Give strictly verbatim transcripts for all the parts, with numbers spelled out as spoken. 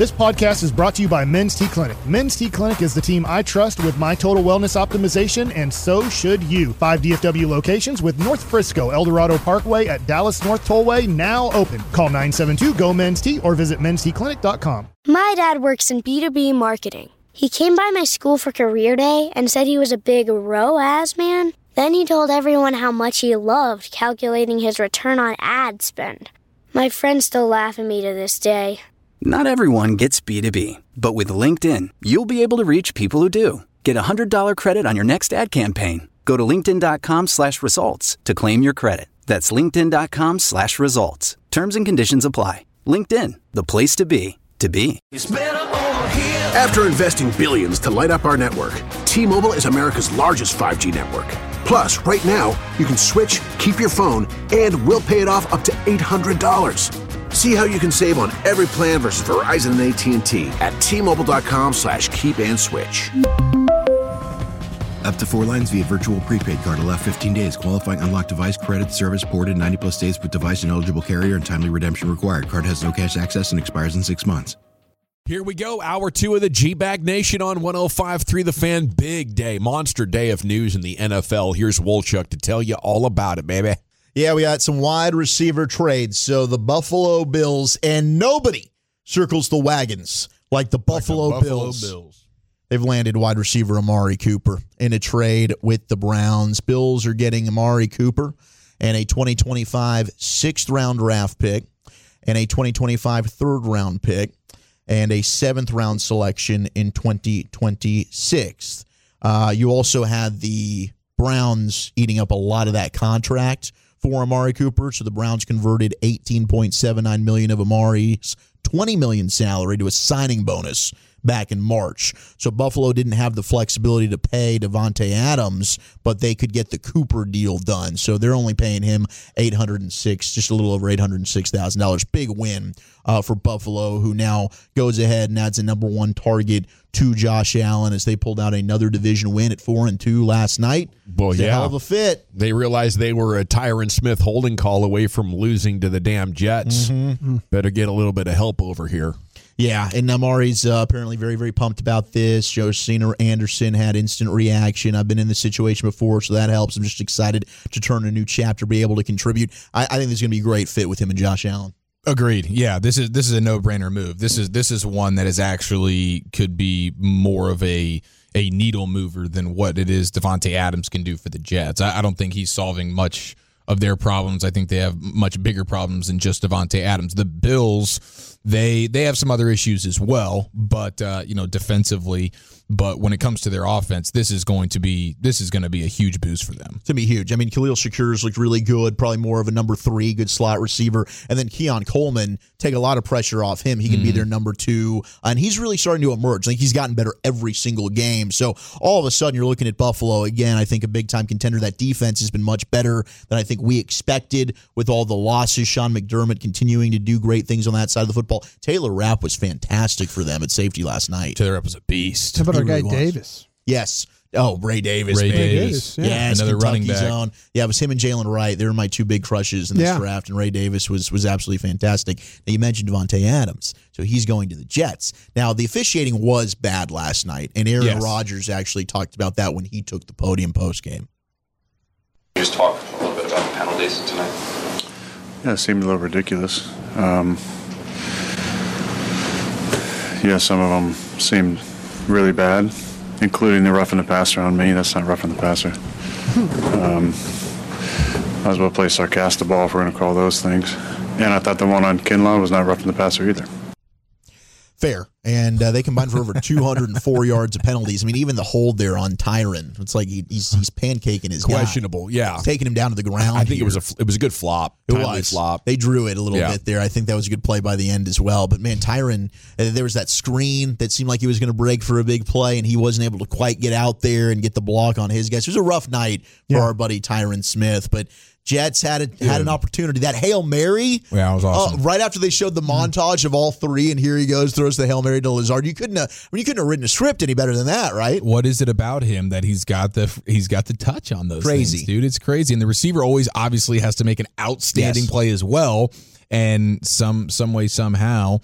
This podcast is brought to you by Men's T Clinic. Men's T Clinic is the team I trust with my total wellness optimization, and so should you. Five D F W locations with North Frisco, El Dorado Parkway at Dallas North Tollway now open. Call nine seven two, G O, Men's T or visit mens t clinic dot com. My dad works in B two B marketing. He came by my school for career day and said he was a big R O A S man. Then he told everyone how much he loved calculating his return on ad spend. My friends still laugh at me to this day. Not everyone gets B two B, but with LinkedIn, you'll be able to reach people who do. Get a one hundred dollars credit on your next ad campaign. Go to linkedin.com slash results to claim your credit. That's linkedin.com slash results. Terms and conditions apply. LinkedIn, the place to be, to be. After investing billions to light up our network, T-Mobile is America's largest five G network. Plus, right now, you can switch, keep your phone, and we'll pay it off up to eight hundred dollars. See how you can save on every plan versus Verizon and A T and T at T-Mobile.com slash keep and switch. Up to four lines via virtual prepaid card. Allow fifteen days. Qualifying unlocked device credit service ported ninety plus days with device and eligible carrier and timely redemption required. Card has no cash access and expires in six months. Here we go. Hour two of the G-Bag Nation on one oh five point three The Fan. Big day, monster day of news in the N F L. Here's Wolchuk to tell you all about it, baby. Yeah, we got some wide receiver trades. So the Buffalo Bills, and nobody circles the wagons like the Buffalo, like the Buffalo Bills. Bills. They've landed wide receiver Amari Cooper in a trade with the Browns. Bills are getting Amari Cooper and a twenty twenty-five sixth-round draft pick and a twenty twenty-five third-round pick and a seventh-round selection in twenty twenty-six. Uh, you also had the Browns eating up a lot of that contract for Amari Cooper, so the Browns converted eighteen point seven nine million dollars of Amari's twenty million dollars salary to a signing bonus back in March. So Buffalo didn't have the flexibility to pay Davante Adams, but they could get the Cooper deal done. So they're only paying him eight hundred six, just a little over eight hundred six thousand dollars. Big win uh, for Buffalo, who now goes ahead and adds a number one target to Josh Allen as they pulled out another division win at four and two last night. Well, yeah, a hell of a fit. They realized they were a Tyron Smith holding call away from losing to the damn Jets. Mm-hmm. Better get a little bit of help over here. Yeah, and Amari's uh, apparently very, very pumped about this. Josina Anderson had instant reaction. I've been in this situation before, so that helps. I'm just excited to turn a new chapter, be able to contribute. I, I think this is going to be a great fit with him and Josh Allen. Agreed. Yeah, this is this is a no-brainer move. This is this is one that is actually could be more of a a needle mover than what it is Davante Adams can do for the Jets. I, I don't think he's solving much of their problems. I think they have much bigger problems than just Davante Adams. The Bills, they they have some other issues as well, but uh, you know, defensively. But when it comes to their offense, this is going to be this is going to be a huge boost for them. It's going to be huge. I mean, Khalil Shakur's looked really good, probably more of a number three, good slot receiver. And then Keon Coleman, take a lot of pressure off him. He can mm-hmm. be their number two. And he's really starting to emerge. I think he's gotten better every single game. So all of a sudden, you're looking at Buffalo. Again, I think a big-time contender. That defense has been much better than I think we expected with all the losses. Sean McDermott continuing to do great things on that side of the football. Taylor Rapp was fantastic for them at safety last night. Taylor Rapp was a beast. How about our really guy was. Davis? Yes. Oh, Ray Davis. Ray man. Davis. Yeah. Yes, Another running Kentucky's back. own. Yeah, it was him and Jalen Wright. They were my two big crushes in this Yeah. draft, and Ray Davis was was absolutely fantastic. Now, you mentioned Davante Adams, so he's going to the Jets. Now, the officiating was bad last night, and Aaron Yes. Rodgers actually talked about that when he took the podium postgame. Just talk a little bit about the penalties tonight. Yeah, it seemed a little ridiculous. Um, yeah, some of them seemed really bad, including the roughing the passer on me. That's not roughing the passer. Um, might as well play sarcastic ball if we're going to call those things. And I thought the one on Kinlaw was not roughing the passer either. Fair. And uh, they combined for over two hundred four yards of penalties. I mean, even the hold there on Tyron, it's like he, he's he's pancaking his guy. Questionable, yeah. He's taking him down to the ground. I think here. it was a it was a good flop. It Timely was. flop. They drew it a little Yeah. bit there. I think that was a good play by the end as well. But, man, Tyron, uh, there was that screen that seemed like he was going to break for a big play, and he wasn't able to quite get out there and get the block on his guys. It was a rough night for Yeah. our buddy Tyron Smith. But Jets had a, had an opportunity. That Hail Mary, Yeah, it was awesome. uh, right after they showed the montage of all three, and here he goes, throws the Hail Mary to Lazard. You couldn't have, I mean, you couldn't have written a script any better than that, right? What is it about him that he's got the he's got the touch on those Crazy. things, dude? It's crazy. And the receiver always obviously has to make an outstanding Yes. play as well. And some some way, somehow,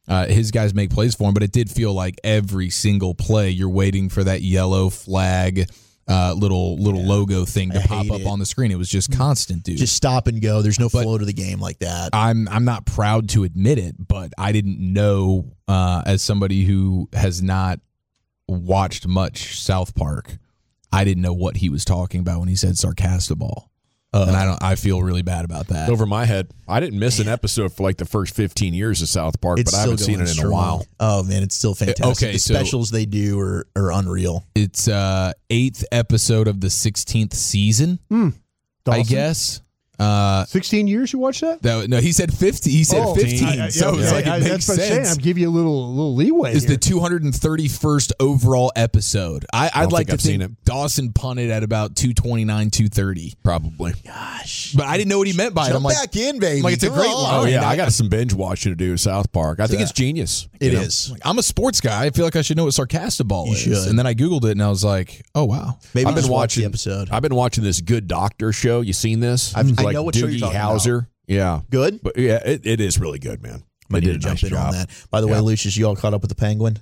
Uh, his guys make plays for him, but it did feel like every single play you're waiting for that yellow flag uh, little little yeah. logo thing to I pop up it. on the screen. It was just constant, dude. Just stop and go. There's no but flow to the game like that. I'm I'm not proud to admit it, but I didn't know uh, as somebody who has not watched much South Park, I didn't know what he was talking about when he said sarcastable. Uh, and I don't. I feel really bad about that. Over my head. I didn't miss an episode for like the first fifteen years of South Park, it's but I haven't seen it in strong. a while. Oh man, it's still fantastic. Okay, the so specials they do are, are unreal. It's uh eighth episode of the sixteenth season. Hmm. I guess. Uh, sixteen years you watched that? that? No, he said fifty. He said Oh, fifteen. I- I- so yeah, it's like I- it that's makes what I'm saying. sense. I'm giving you a little little leeway. Is here. the two hundred thirty-first overall episode. I, I'd don't like think to I've think seen it. Dawson punted at about two twenty-nine, two thirty. Probably. Gosh, But I didn't know what he meant by it. jump I'm like, back in, baby. I'm like, it's a Come great on. line. Oh, yeah. I- I got some binge watching to do South Park. I think Yeah. it's genius. It you know? is. Like, I'm a sports guy. I feel like I should know what sarcastable You is. should. And then I Googled it and I was like, oh, wow. Maybe I've been just watch watching the episode. I've been watching this Good Doctor show. You seen this? I've- I like know what show Doogie you're talking Howser. Yeah. Good. But yeah, it, it is really good, man. I They need did to a jump nice in on job. that. By the way, Yeah. Lucius, you all caught up with the Penguin?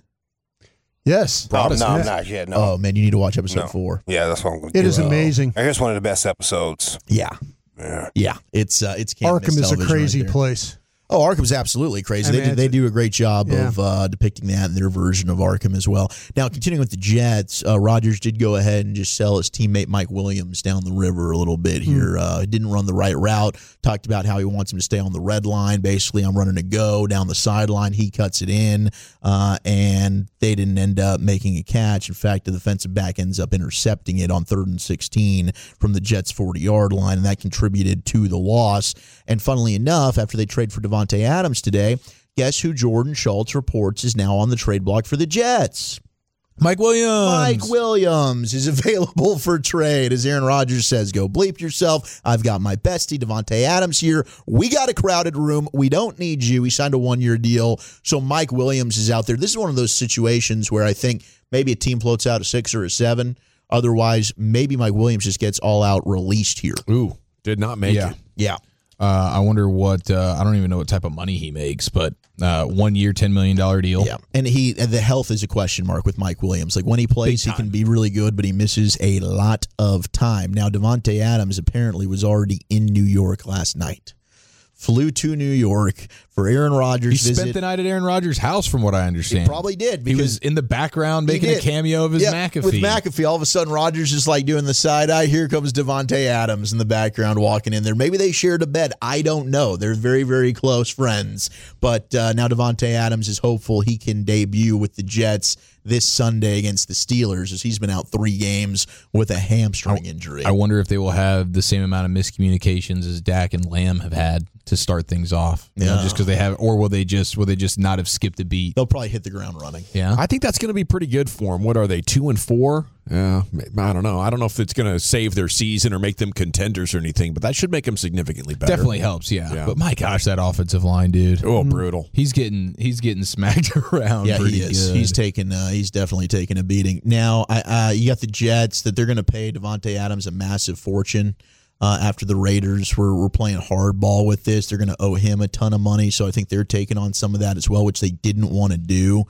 Yes. Oh, no, Yeah. I'm not yet. No. Oh man, you need to watch episode No. four. Yeah, that's what I'm going to It do. is amazing. Here's one of the best episodes. Yeah, Yeah. yeah. It's uh, it's can't Arkham miss is a television crazy right there. place. Oh, Arkham's absolutely crazy. I They mean, do, they it's- do a great job yeah. of uh, depicting that in their version of Arkham as well. Now, continuing with the Jets, uh, Rodgers did go ahead and just sell his teammate Mike Williams down the river a little bit here. Uh, he didn't run the right route. Talked about how he wants him to stay on the red line. Basically, I'm running a go down the sideline. He cuts it in, uh, and they didn't end up making a catch. In fact, the defensive back ends up intercepting it on third and sixteen from the Jets' forty-yard line, and that contributed to the loss. And funnily enough, after they trade for Devontae Adams today, guess who Jordan Schultz reports is now on the trade block for the Jets? Mike Williams. Mike Williams is available for trade. As Aaron Rodgers says, go bleep yourself. I've got my bestie, Devontae Adams, here. We got a crowded room. We don't need you. He signed a one-year deal. So Mike Williams is out there. This is one of those situations where I think maybe a team floats out a six or a seven. Otherwise, maybe Mike Williams just gets all out released here. Ooh, did not make Yeah. it. Yeah. Uh, I wonder what, uh, I don't even know what type of money he makes, but uh, one year, ten million dollars deal. Yeah, and he and the health is a question mark with Mike Williams. Like when he plays, he can be really good, but he misses a lot of time. Now, Devontae Adams apparently was already in New York last night. Flew to New York for Aaron Rodgers' He visit. spent the night at Aaron Rodgers' house, from what I understand. He probably did. He because was in the background he making a did. cameo of his Yeah, McAfee. With McAfee, all of a sudden, Rodgers is like doing the side eye. Here comes Devontae Adams in the background walking in there. Maybe they shared a bed. I don't know. They're very, very close friends. But uh, now Devontae Adams is hopeful he can debut with the Jets this Sunday against the Steelers, as he's been out three games with a hamstring injury. I wonder if they will have the same amount of miscommunications as Dak and Lamb have had to start things off. You know, Yeah. just because they have, or will they just will they just not have skipped a beat? They'll probably hit the ground running. Yeah, I think that's going to be pretty good for them. What are they, two and four? Yeah, I don't know. I don't know if it's going to save their season or make them contenders or anything, but that should make them significantly better. definitely helps. Yeah. Yeah. But my gosh, that offensive line, dude. Oh, brutal. He's getting he's getting smacked around. Yeah, pretty he is. good. He's taking. Uh, he's definitely taking a beating. Now, I, uh, you got the Jets that they're going to pay Devontae Adams a massive fortune. Uh, after the Raiders were, were playing hardball with this, they're going to owe him a ton of money. So I think they're taking on some of that as well, which they didn't want to do.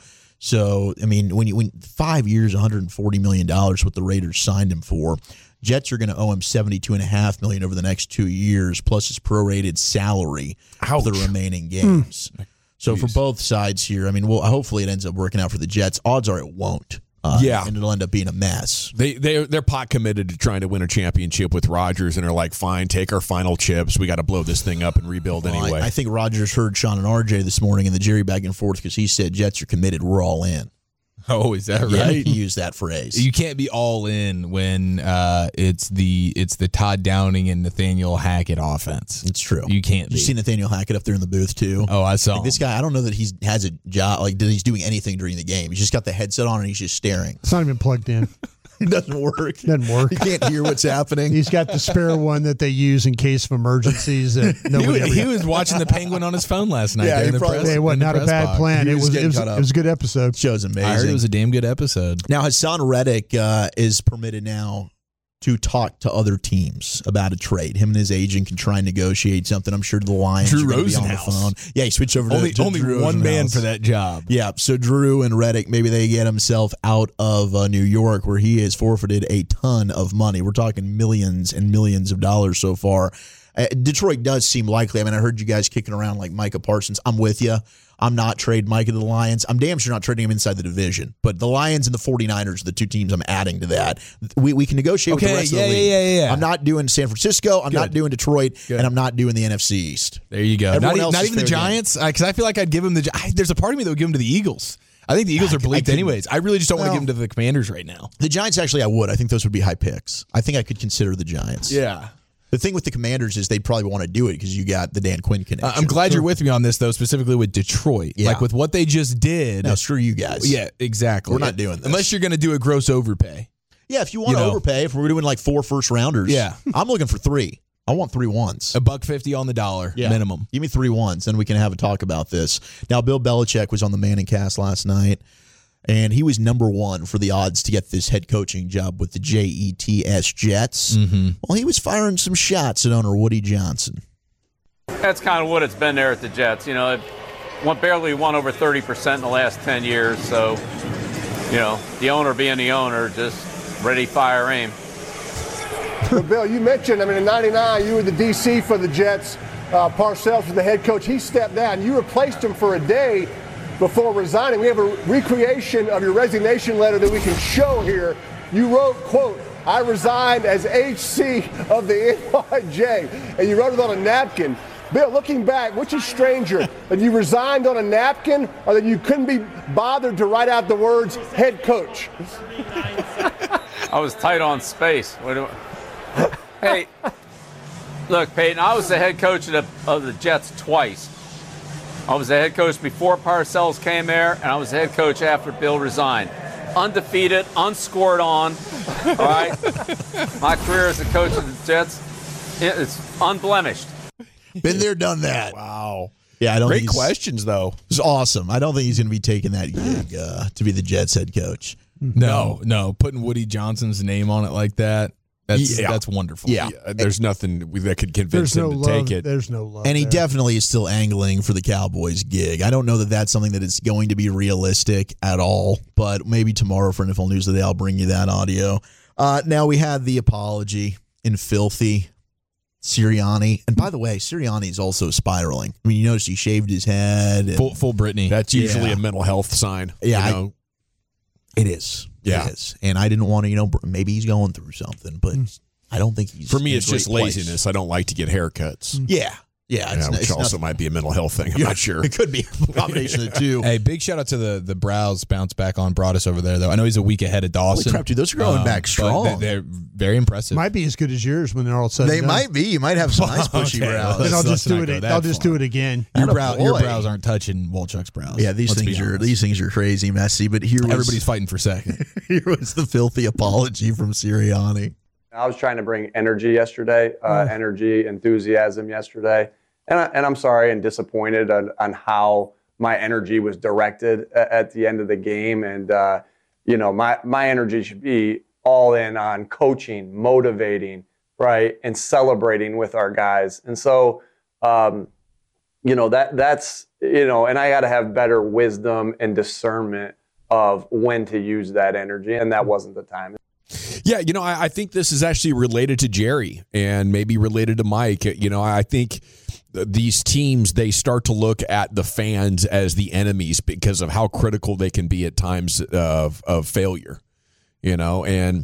So I mean, when you when five years, one hundred forty million dollars, what the Raiders signed him for, Jets are going to owe him seventy-two and a half million over the next two years, plus his prorated salary for the remaining games. Mm. So for both sides here, I mean, well, hopefully it ends up working out for the Jets. Odds are it won't. Uh, Yeah. and it'll end up being a mess. They they they're pot committed to trying to win a championship with Rodgers, and are like, fine, take our final chips. We got to blow this thing up and rebuild Well, anyway. I, I think Rodgers heard Sean and R J this morning in the Jerry back and forth because he said Jets are committed. We're all in. Oh, is that Yeah, right? he used that phrase. You can't be all in when uh, it's the it's the Todd Downing and Nathaniel Hackett offense. It's true. You can't Did be. you see Nathaniel Hackett up there in the booth too? Oh, I saw Like, this guy, I don't know that he has a job, like that he's doing anything during the game. He's just got the headset on and he's just staring. It's not even plugged in. It doesn't work. Doesn't work. He can't hear what's happening. He's got the spare one that they use in case of emergencies. That He, nobody was- ever he was watching the Penguin on his phone last night. Yeah, during he the probably- press, Hey, what? in the Not a press bad box. plan. He It was was. It getting was, caught up. it was a good episode. Show's amazing. I heard it was a damn good episode. Now Hassan Reddick uh, is permitted now to talk to other teams about a trade. Him and his agent can try and negotiate something. I'm sure the Lions Drew are going to be on the Rosenhaus. phone. Yeah, he switched over to Only, to only Drew one man Rosenhaus. for that job. Yeah, so Drew and Reddick, maybe they get himself out of uh, New York, where he has forfeited a ton of money. We're talking millions and millions of dollars so far. Uh, Detroit does seem likely. I mean, I heard you guys kicking around like Micah Parsons. I'm with you. I'm not trading Micah to the Lions. I'm damn sure not trading him inside the division. But the Lions and the 49ers are the two teams I'm adding to that. We we can negotiate Okay, with the rest yeah, of the league. yeah, yeah, yeah. I'm not doing San Francisco. I'm Good. not doing Detroit. Good. And I'm not doing the N F C East. There you go. Everyone Not, e- else not is even the fair game. Giants, because I feel like I'd give him the. Gi- I, there's a part of me that would give him to the Eagles. I think the Eagles I- are I bleeped couldn't- anyways. I really just don't want Well- to give them to the Commanders right now. The Giants, actually, I would. I think those would be high picks. I think I could consider the Giants. Yeah. The thing with the Commanders is they'd probably want to do it because you got the Dan Quinn connection. Uh, I'm glad you're with me on this, though, specifically with Detroit. Yeah. Like with what they just did. No, screw you guys. Yeah, exactly. We're not doing this. Unless you're going to do a gross overpay. Yeah, if you want You to know. overpay, if we're doing like four first rounders, Yeah. I'm looking for three. I want three ones. A buck fifty on the dollar Yeah. minimum. Give me three ones, and we can have a talk about this. Now, Bill Belichick was on the Manning Cast last night, and he was number one for the odds to get this head coaching job with the J E T S Jets. Mm-hmm. Well, he was firing some shots at owner Woody Johnson. That's kind of what it's been there at the Jets. You know, it won, barely won over thirty percent in the last ten years. So, you know, the owner being the owner, just ready, fire, aim. But Bill, you mentioned, I mean, in ninety-nine, you were the D C for the Jets. Uh, Parcells was the head coach. He stepped down. You replaced him for a day before resigning. We have a recreation of your resignation letter that we can show here. You wrote, quote, "I resigned as H C of the N Y J," and you wrote it on a napkin. Bill, looking back, which is stranger, that you resigned on a napkin or that you couldn't be bothered to write out the words head coach? I was tight on space. What do I- hey, look, Peyton, I was the head coach of the, of the Jets twice. I was the head coach before Parcells came there, and I was the head coach after Bill resigned. Undefeated, unscored on, all right? My career as a coach of the Jets, it's unblemished. Been there, done that. Wow. Yeah, I don't Great think he's- questions, though. It's awesome. I don't think he's going to be taking that gig uh, to be the Jets head coach. No, no. Putting Woody Johnson's name on it like that, that's Yeah. that's wonderful. Yeah. Yeah, there's nothing that could convince There's no him to love. take it. There's no love. And he there. definitely is still angling for the Cowboys gig. I don't know that that's something that is going to be realistic at all, but maybe tomorrow for N F L News Today, I'll bring you that audio. Uh, now we had the apology in filthy Sirianni. And by the way, Sirianni is also spiraling. I mean, you notice he shaved his head. And, Full, full Brittany. That's usually Yeah. a mental health sign. Yeah, you know? it is. Yeah. It is. And I didn't want to, you know, maybe he's going through something, but I don't think he's For me, in a it's just great place. laziness. I don't like to get haircuts. Yeah. Yeah. Yeah, It's, which it's also nothing- might be a mental health thing. I'm Yeah, not sure. It could be a combination of the two. Hey, big shout out to the the Browse bounce back on Broadus over there, though. I know he's a week ahead of Dawson. crap, dude, those are going back but strong. They, are very impressive. Might be as good as yours when they're all said They and done. might be. You might have some nice bushy Okay, brows. Then I'll Let's- just let's do not it. go that I'll just far. do it again. Your, Atta brow, your boy. brows aren't touching Wolchuk's brows. Yeah, these Let's be things are honest. these things are crazy messy. But here was Everybody's fighting for second. here was the filthy apology from Sirianni. I was trying to bring energy yesterday, uh, energy, enthusiasm yesterday. And, I, and I'm sorry and disappointed on, on how my energy was directed at, at the end of the game. And, uh, you know, my, my energy should be all in on coaching, motivating, right, and celebrating with our guys. And so, um, you know, that that's, you know, and I got to have better wisdom and discernment of when to use that energy. And that wasn't the time. Yeah, you know, I, I think this is actually related to Jerry and maybe related to Mike. You know, I think these teams, they start to look at the fans as the enemies because of how critical they can be at times of, of failure, you know, and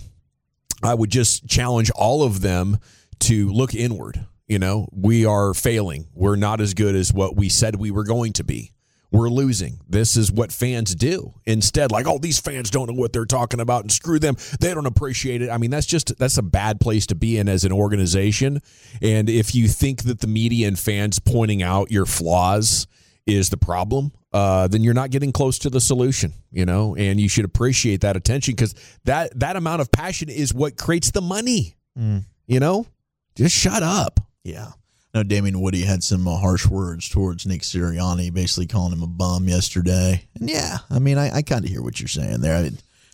I would just challenge all of them to look inward. You know, we are failing. We're not as good as what we said we were going to be. We're losing. This is what fans do. Instead, like, oh, these fans don't know what they're talking about and screw them. They don't appreciate it. I mean, that's just, that's a bad place to be in as an organization. And if you think that the media and fans pointing out your flaws is the problem, uh, then you're not getting close to the solution, you know, and you should appreciate that attention because that, that amount of passion is what creates the money, Mm. you know, just shut up. Yeah. I know Damien Woody had some uh, harsh words towards Nick Sirianni, basically calling him a bum yesterday. And yeah, I mean, I, I kind of hear what you're saying there. I mean,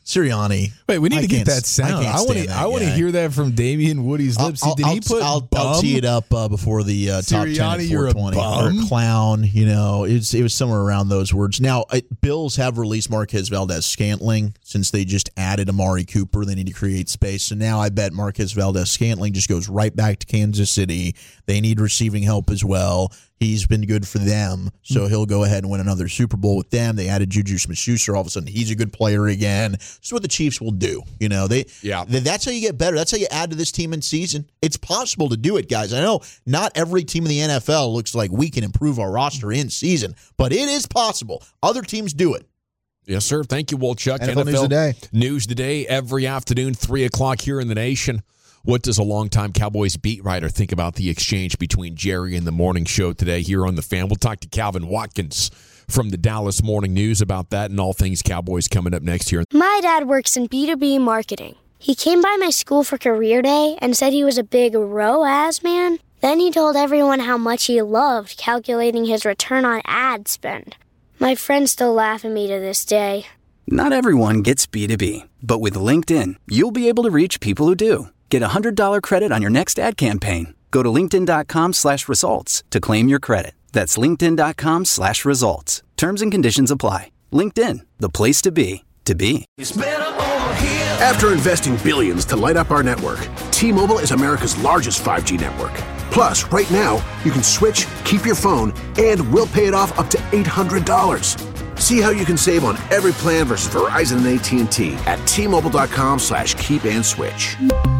Sirianni. Wait, we need I to get can't- that sound. I, I want to. I want to hear that from Damian Woody's lips. I'll, Did I'll, he put? I'll, bum? I'll tee it up uh, before the uh, top ten Sirianni, at you're a four twenty. bum? Or clown. You know, it's, it was somewhere around those words. Now, uh, Bills have released Marquez Valdez-Scantling since they just added Amari Cooper. They need to create space. So now I bet Marquez Valdez-Scantling just goes right back to Kansas City. They need receiving help as well. He's been good for them, so he'll go ahead and win another Super Bowl with them. They added Juju Smith-Schuster. All of a sudden, he's a good player again. This is what the Chiefs will do. You know, they yeah. They, that's how you get better. That's how you add to this team in season. It's possible to do it, guys. I know not every team in the N F L looks like we can improve our roster in season, but it is possible. Other teams do it. Yes, sir. Thank you, Wolchuk. N F L News Today. News Today every afternoon, three o'clock here in the nation. What does a longtime Cowboys beat writer think about the exchange between Jerry and the morning show today here on The Fan? We'll talk to Calvin Watkins from the Dallas Morning News about that and all things Cowboys coming up next year. My dad works in B two B marketing. He came by my school for career day and said he was a big R O A S man. Then he told everyone how much he loved calculating his return on ad spend. My friends still laugh at me to this day. Not everyone gets B two B, but with LinkedIn, you'll be able to reach people who do. Get a one hundred dollars credit on your next ad campaign. Go to linkedin.com slash results to claim your credit. That's linkedin.com slash results. Terms and conditions apply. LinkedIn, the place to be, to be. After investing billions to light up our network, T-Mobile is America's largest five G network. Plus, right now, you can switch, keep your phone, and we'll pay it off up to eight hundred dollars. See how you can save on every plan versus Verizon and A T and T at T-Mobile.com slash keep and switch.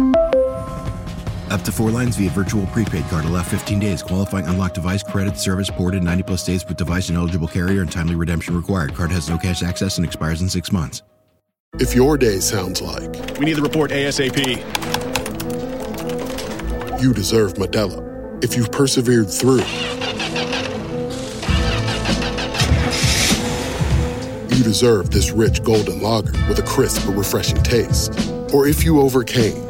Up to four lines via virtual prepaid card. Allow fifteen days. Qualifying unlocked device credit service ported ninety plus days with device and eligible carrier and timely redemption required. Card has no cash access and expires in six months. If your day sounds like we need the report ASAP, you deserve Modelo. If you've persevered through, you deserve this rich golden lager with a crisp but refreshing taste. Or if you overcame.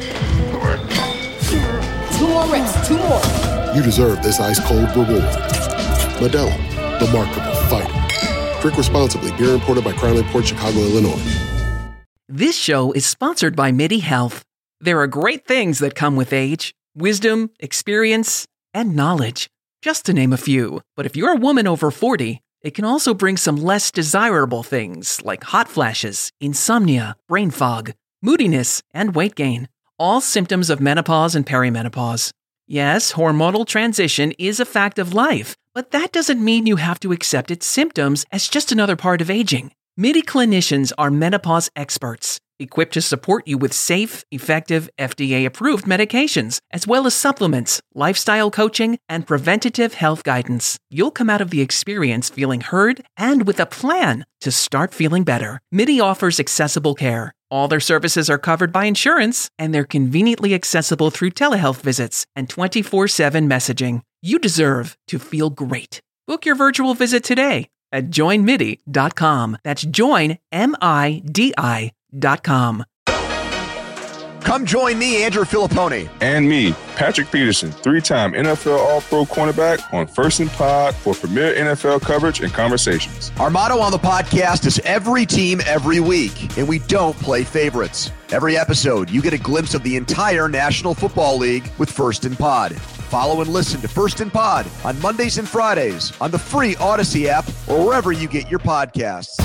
Two more reps, two more. You deserve this ice-cold reward. Modelo, the Remarkable Fighter. Drink responsibly. Beer imported by Crown Imports, Chicago, Illinois. This show is sponsored by MIDI Health. There are great things that come with age. Wisdom, experience, and knowledge. Just to name a few. But if you're a woman over forty, it can also bring some less desirable things like hot flashes, insomnia, brain fog, moodiness, and weight gain. All symptoms of menopause and perimenopause. Yes, hormonal transition is a fact of life, but that doesn't mean you have to accept its symptoms as just another part of aging. MIDI clinicians are menopause experts, equipped to support you with safe, effective, F D A-approved medications, as well as supplements, lifestyle coaching, and preventative health guidance. You'll come out of the experience feeling heard and with a plan to start feeling better. MIDI offers accessible care. All their services are covered by insurance, and they're conveniently accessible through telehealth visits and twenty-four seven messaging. You deserve to feel great. Book your virtual visit today at join midi dot com. That's join, M I D I dot com. Come join me, Andrew Filippone. And me, Patrick Peterson, three-time N F L All-Pro cornerback on First and Pod for premier N F L coverage and conversations. Our motto on the podcast is every team, every week, and we don't play favorites. Every episode, you get a glimpse of the entire National Football League with First and Pod. Follow and listen to First and Pod on Mondays and Fridays on the free Odyssey app or wherever you get your podcasts.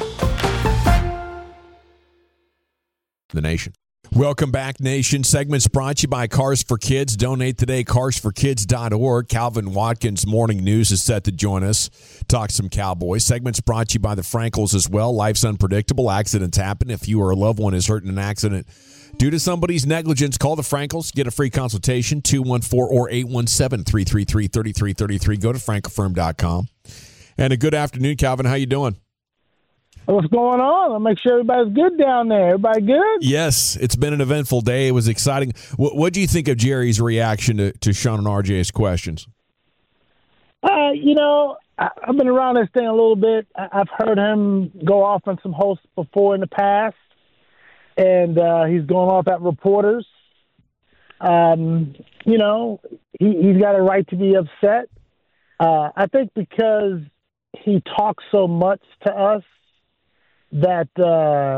The nation. Welcome back, Nation. Segments brought to you by Cars for Kids. Donate today, cars for kids dot org. Calvin Watkins, Morning News, is set to join us. Talk some Cowboys. Segments brought to you by the Frankels as well. Life's unpredictable. Accidents happen. If you or a loved one is hurt in an accident due to somebody's negligence, call the Frankels. Get a free consultation, two one four or eight one seven, three three three, three three three three. Go to frankel firm dot com. And a good afternoon, Calvin. How you doing? What's going on? I'll make sure everybody's good down there. Everybody good? Yes, it's been an eventful day. It was exciting. What what do you think of Jerry's reaction to, to Sean and R J's questions? Uh, you know, I, I've been around this thing a little bit. I, I've heard him go off on some hosts before in the past, and uh, he's going off at reporters. Um, you know, he, he's got a right to be upset. Uh, I think because he talks so much to us, that um,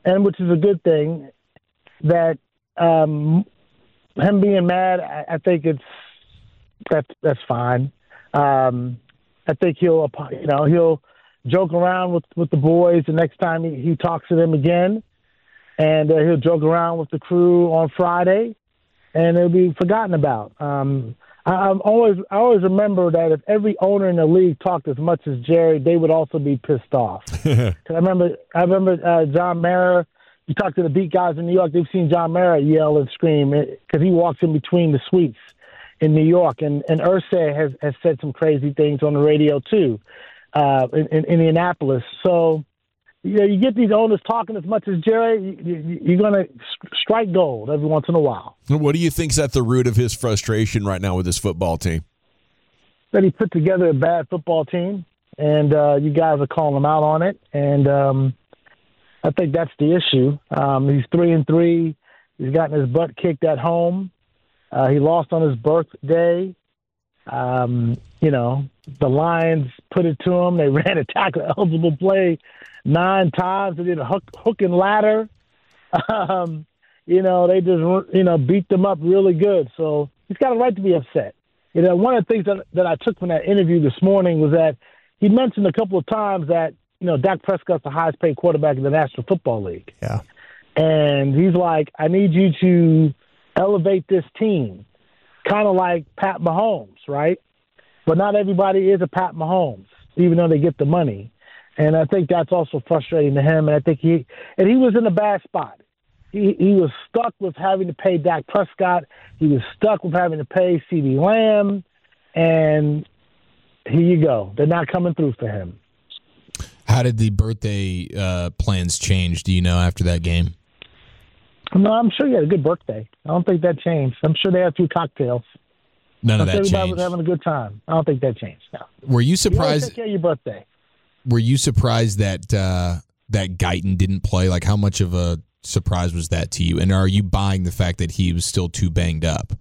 and which is a good thing. That um, him being mad, I, I think it's that's that's fine. Um, I think he'll you know he'll joke around with, with the boys the next time he, he talks to them again, and uh, he'll joke around with the crew on Friday, and it'll be forgotten about. Um, I, I'm always I always remember that if every owner in the league talked as much as Jerry, they would also be pissed off. Because I remember I remember uh, John Mara. You talk to the beat guys in New York, they've seen John Mara yell and scream because he walks in between the suites in New York. And, and Irsay has, has said some crazy things on the radio, too, uh, in, in Indianapolis. So, you know, you get these owners talking as much as Jerry, you, you're going to strike gold every once in a while. What do you think's at the root of his frustration right now with his football team? That he put together a bad football team, and uh, you guys are calling him out on it. And, um, I think that's the issue. Um, he's three and three. He's gotten his butt kicked at home. Uh, he lost on his birthday. Um, you know, the Lions put it to him. They ran a tackle eligible play nine times. They did a hook, hook and ladder. Um, you know, they just you know beat them up really good. So he's got a right to be upset. You know, one of the things that that I took from that interview this morning was that he mentioned a couple of times that. You know, Dak Prescott's the highest paid quarterback in the National Football League. Yeah. And he's like, I need you to elevate this team, kind of like Pat Mahomes, right? But not everybody is a Pat Mahomes, even though they get the money. And I think that's also frustrating to him. And I think he and he was in a bad spot. He he was stuck with having to pay Dak Prescott. He was stuck with having to pay CeeDee Lamb. And here you go. They're not coming through for him. How did the birthday uh, plans change, do you know, after that game? No, I'm sure he had a good birthday. I don't think that changed. I'm sure they had a few cocktails. None of that everybody changed. was having a good time. I don't think that changed, no. Were you You surprised? always take care of your birthday. Were you surprised that uh, that Guyton didn't play? Like, how much of a surprise was that to you? And are you buying the fact that he was still too banged up?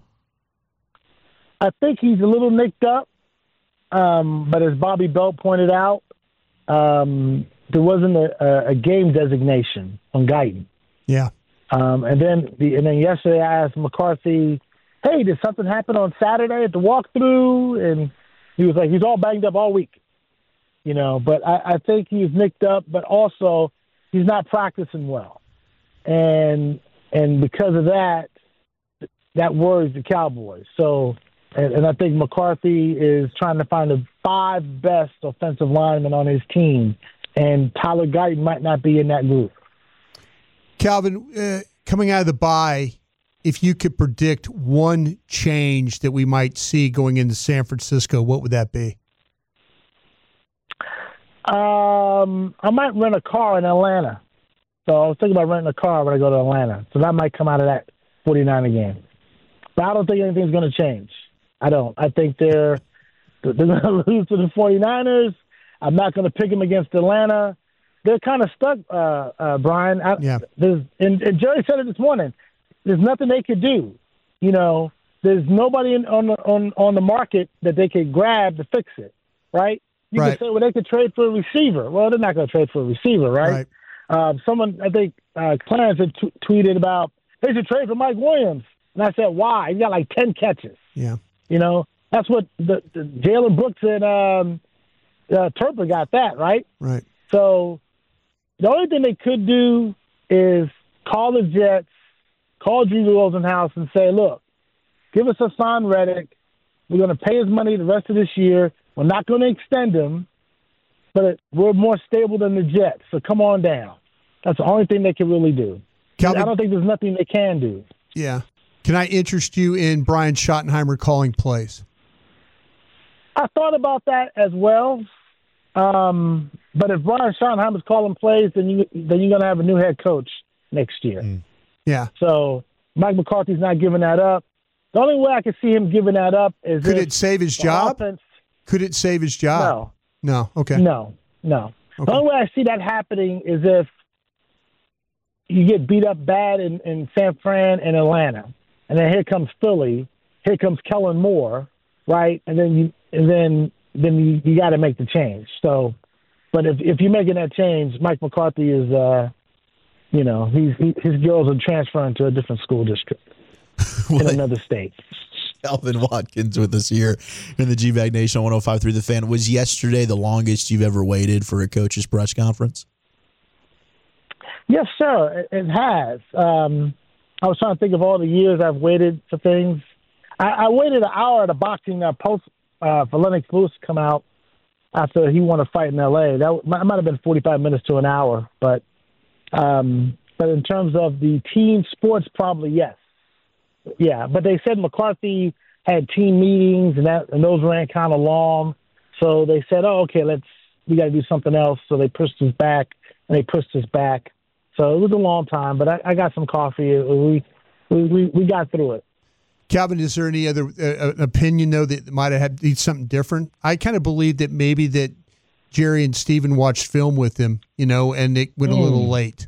I think he's a little nicked up, um, but as Bobby Belt pointed out, um, there wasn't a, a game designation on Guyton. Yeah. Um, and then the, and then yesterday I asked McCarthy, hey, did something happen on Saturday at the walkthrough? And he was like, he's all banged up all week. You know, but I, I think he's nicked up, but also he's not practicing well. And and because of that, that worries the Cowboys. So, and, and I think McCarthy is trying to find the five best offensive linemen on his team, and Tyler Guyton might not be in that group. Calvin, uh, coming out of the bye, if you could predict one change that we might see going into San Francisco, what would that be? Um, I might rent a car in Atlanta. So I was thinking about renting a car when I go to Atlanta. So that might come out of that forty-niner game. But I don't think anything's going to change. I don't. I think they're they're going to lose to the forty-niners. I'm not going to pick them against Atlanta. They're kind of stuck, uh, uh, Brian. I, yeah. There's, and, and Jerry said it this morning. There's nothing they could do. You know, there's nobody in, on the on on the market that they could grab to fix it. Right? You right. can say, well, they could trade for a receiver. Well, they're not going to trade for a receiver, right? Right. Uh, someone, I think, uh, Clarence had t- tweeted about, they should trade for Mike Williams. And I said, why? He got like ten catches. Yeah. You know, that's what the, the Jalen Brooks and um, uh, Turpin got that, right? Right. So the only thing they could do is call the Jets, call Drew Rosenhaus and say, look, give us a Hassan Reddick. We're going to pay his money the rest of this year. We're not going to extend him, but we're more stable than the Jets. So come on down. That's the only thing they can really do. Calvin, I don't think there's nothing they can do. Yeah. Can I interest you in Brian Schottenheimer calling plays? I thought about that as well. Um, but if Brian Schottenheimer's calling plays, then, you, then you're going to have a new head coach next year. Mm. Yeah. So Mike McCarthy's not giving that up. The only way I can see him giving that up is Could if it save his the job? offense- Could it save his job? No. No. Okay. No, no. Okay. The only way I see that happening is if you get beat up bad in, in San Fran and Atlanta, and then here comes Philly, here comes Kellen Moore, right? And then you and then then you, you got to make the change. So, but if if you're making that change, Mike McCarthy is uh, you know, he's he, his girls are transferring to a different school district in another state. Calvin Watkins with us here in the G-Bag Nation one oh five point three The Fan. Was yesterday the longest you've ever waited for a coach's press conference? Yes, sir. It, it has. Um, I was trying to think of all the years I've waited for things. I, I waited an hour at a boxing uh, post uh, for Lennox Lewis to come out after he won a fight in L A. That might, might have been forty-five minutes to an hour, but um, but in terms of the team sports, probably yes. Yeah, but they said McCarthy had team meetings and that and those ran kind of long, so they said, "Oh, okay, let's we got to do something else." So they pushed us back and they pushed us back. So it was a long time, but I, I got some coffee. We, we we we got through it. Calvin, is there any other uh, opinion, though, that might have had something different? I kind of believe that maybe that Jerry and Steven watched film with him, you know, and it went mm. a little late.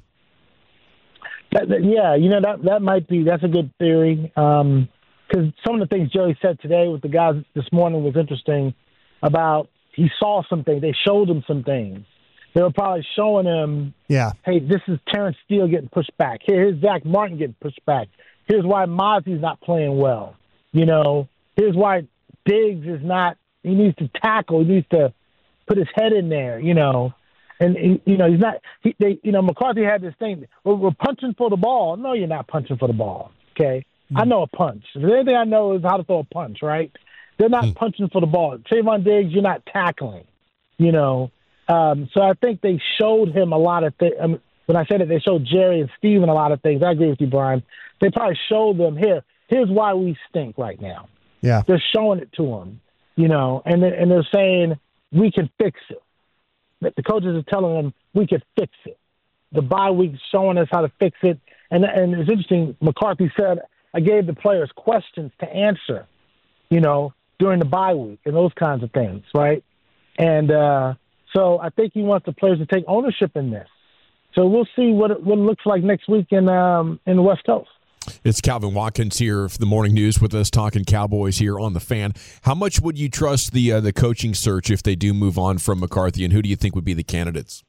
That, that, yeah, you know, that that might be, that's a good theory. Um, because some of the things Jerry said today with the guys this morning was interesting about he saw some things. They showed him some things. They were probably showing him, yeah, hey, this is Terrence Steele getting pushed back. Here, here's Zach Martin getting pushed back. Here's why Mozzie's not playing well. You know, here's why Diggs is not, he needs to tackle. He needs to put his head in there, you know. And, and you know, he's not, he, they, you know, McCarthy had this thing, we're, we're punching for the ball. No, you're not punching for the ball, okay? Mm-hmm. I know a punch. If there's anything I know is how to throw a punch, right? They're not mm-hmm. punching for the ball. Trayvon Diggs, you're not tackling, you know. Um, so I think they showed him a lot of things. I mean, when I said it, they showed Jerry and Steven a lot of things. I agree with you, Brian. They probably showed them, here, here's why we stink right now. Yeah. They're showing it to them, you know, and they're, and they're saying, we can fix it. The coaches are telling them, we can fix it. The bye week's showing us how to fix it. And, and it's interesting, McCarthy said, I gave the players questions to answer, you know, during the bye week and those kinds of things, right? And uh, so I think he wants the players to take ownership in this. So we'll see what it, what it looks like next week in um, in the West Coast. It's Calvin Watkins here for the Morning News with us, talking Cowboys here on The Fan. How much would you trust the uh, the coaching search if they do move on from McCarthy, and who do you think would be the candidates?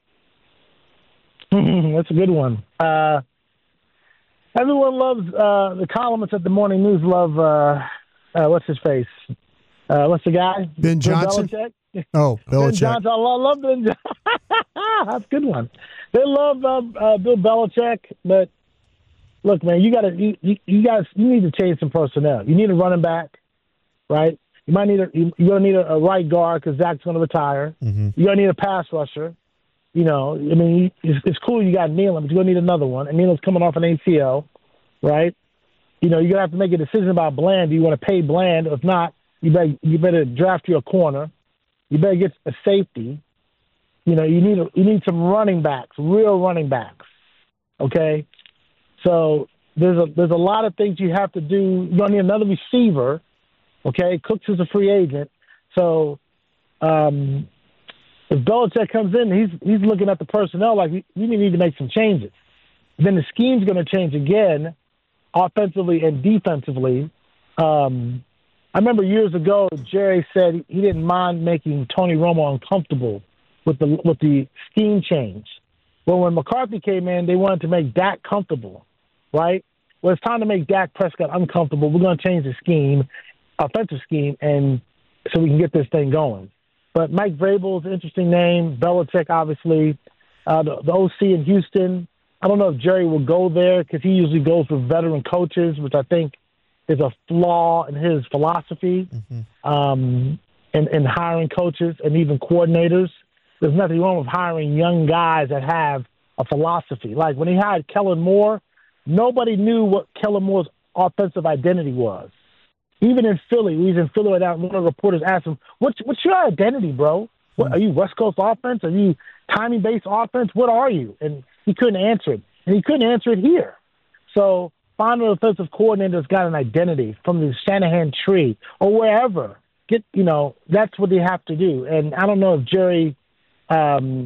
That's a good one. Uh, everyone loves uh, the columnists at the Morning News. Love uh, uh, what's his face? Uh, what's the guy? Ben Johnson. Bill Belichick? Oh, Ben Belichick. Johnson. I love, love Ben. That's a good one. They love uh, uh, Bill Belichick, but. Look, man, you gotta you, you, you guys you need to change some personnel. You need a running back, right? You might need a you, you're gonna need a, a right guard because Zach's gonna retire. Mm-hmm. You're gonna need a pass rusher. You know, I mean, it's, it's cool you got Nealon, but you're gonna need another one. And Nealon's coming off an A C L, right? You know, you're gonna have to make a decision about Bland. Do you want to pay Bland? If not, you better you better draft your corner. You better get a safety. You know, you need a, you need some running backs, real running backs. Okay. So there's a there's a lot of things you have to do. You're gonna need another receiver, okay? Cooks is a free agent, so um, if Belichick comes in, he's he's looking at the personnel like we, we need to make some changes. Then the scheme's going to change again, offensively and defensively. Um, I remember years ago, Jerry said he didn't mind making Tony Romo uncomfortable with the with the scheme change. Well, when McCarthy came in, they wanted to make Dak comfortable. Right? Well, it's time to make Dak Prescott uncomfortable. We're going to change the scheme, offensive scheme, and so we can get this thing going. But Mike Vrabel is an interesting name. Belichick, obviously. Uh, the, the O C in Houston. I don't know if Jerry will go there because he usually goes with veteran coaches, which I think is a flaw in his philosophy mm-hmm. um, in, in hiring coaches and even coordinators. There's nothing wrong with hiring young guys that have a philosophy. Like when he hired Kellen Moore, nobody knew what Kellen Moore's offensive identity was. Even in Philly, he's in Philly right now, one of the reporters asked him, what's, what's your identity, bro? What, are you West Coast offense? Are you timing-based offense? What are you? And he couldn't answer it. And he couldn't answer it here. So find an offensive coordinator that's got an identity from the Shanahan tree or wherever. Get, you know, that's what they have to do. And I don't know if Jerry um,